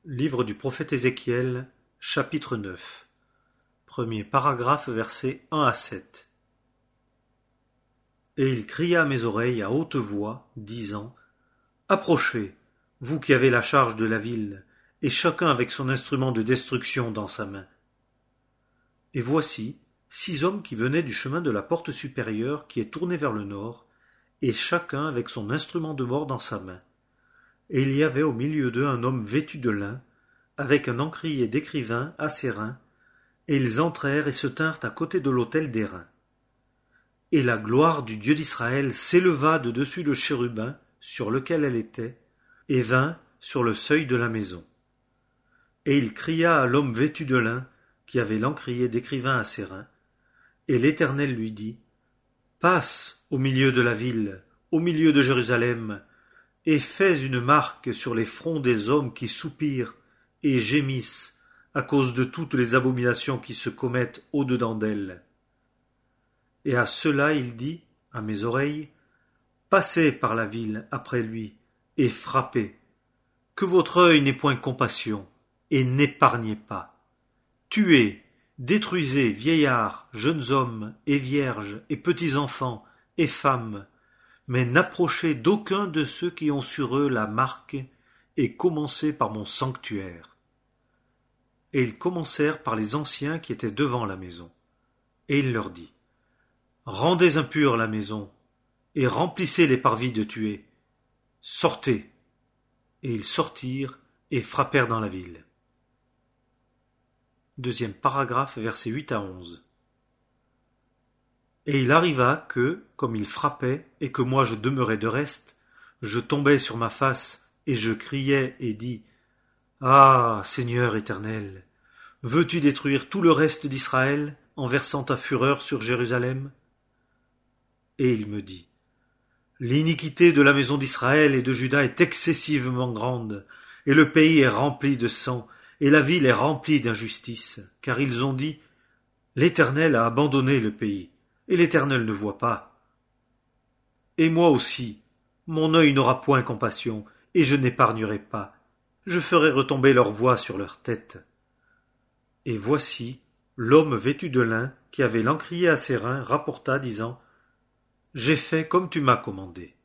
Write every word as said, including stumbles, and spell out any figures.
Livre du prophète Ézéchiel, chapitre neuf. Premier paragraphe, versets un à sept. Et il cria à mes oreilles à haute voix, disant : Approchez, vous qui avez la charge de la ville, et chacun avec son instrument de destruction dans sa main. Et voici six hommes qui venaient du chemin de la porte supérieure qui est tournée vers le nord, et chacun avec son instrument de mort dans sa main. Et il y avait au milieu d'eux un homme vêtu de lin, avec un encrier d'écrivain à ses reins, et ils entrèrent et se tinrent à côté de l'autel d'airain. Et la gloire du Dieu d'Israël s'éleva de dessus le chérubin sur lequel elle était, et vint sur le seuil de la maison. Et il cria à l'homme vêtu de lin, qui avait l'encrier d'écrivain à ses reins, et l'Éternel lui dit : Passe au milieu de la ville, au milieu de Jérusalem, et fais une marque sur les fronts des hommes qui soupirent et gémissent à cause de toutes les abominations qui se commettent au-dedans d'elles. Et à cela il dit, à mes oreilles : Passez par la ville après lui, et frappez. Que votre œil n'ait point compassion, et n'épargnez pas. Tuez, détruisez vieillards, jeunes hommes, et vierges, et petits enfants, et femmes, mais n'approchez d'aucun de ceux qui ont sur eux la marque, et commencez par mon sanctuaire. Et ils commencèrent par les anciens qui étaient devant la maison. Et il leur dit : Rendez impure la maison, et remplissez les parvis de tuer. Sortez. Et ils sortirent et frappèrent dans la ville. Deuxième paragraphe, versets huit à onze. Et il arriva que, comme il frappait, et que moi je demeurais de reste, je tombai sur ma face, et je criai et dis : Ah, Seigneur éternel, veux-tu détruire tout le reste d'Israël en versant ta fureur sur Jérusalem ? Et il me dit : L'iniquité de la maison d'Israël et de Juda est excessivement grande, et le pays est rempli de sang, et la ville est remplie d'injustice, car ils ont dit : L'Éternel a abandonné le pays, et l'Éternel ne voit pas. Et moi aussi, mon œil n'aura point compassion, et je n'épargnerai pas. Je ferai retomber leur voix sur leur tête. Et voici, l'homme vêtu de lin, qui avait l'encrier à ses reins, rapporta, disant : J'ai fait comme tu m'as commandé.